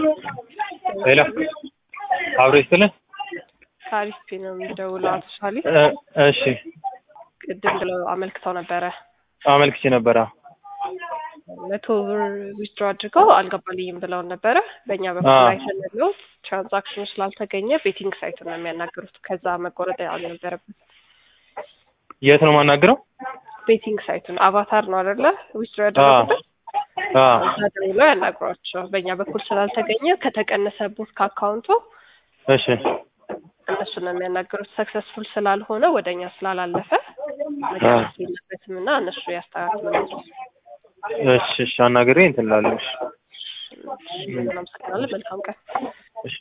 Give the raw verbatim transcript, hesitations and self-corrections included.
ሄሎ አብሮ ይስጥልኝ። ታሪፍ ነው የሚደውለው አቶ ሳሊ። እሺ ቅድም ብለው አመልክተው ነበረ። አመልክቼ ነበረ። መቶ ብር ዊዝድሮ አድርገው አልገባልኝም ብለው ነበረ። በእኛ በኩል ላይ ተነለው ትራንዛክሽኑ ስላልተገኘ ቤቲንግ ሳይት ነው የሚያናገሩት። ከዛ መቆረጥ አልነበረበት። የት ነው የማናገረው? ቤቲንግ ሳይት ነው። አቫታር ነው አይደለ? ዊዝድሮ ያደረጉት። አዎ እዛ ደውለው ያናግሯቸው። በእኛ በኩል ስላልተገኘ ከተቀነሰበት ከአካውንቱ እሺ እነሱ ነው የሚያናገሩት። ሰክሰስፉል ስላልሆነ ወደኛ ስላላለፈ መቀነስ የለበትም እና እነሱ ያስተካክሉት። እሺ እሺ አናግሬ እንትን እላለሁ። እሺ መልካም ቀን።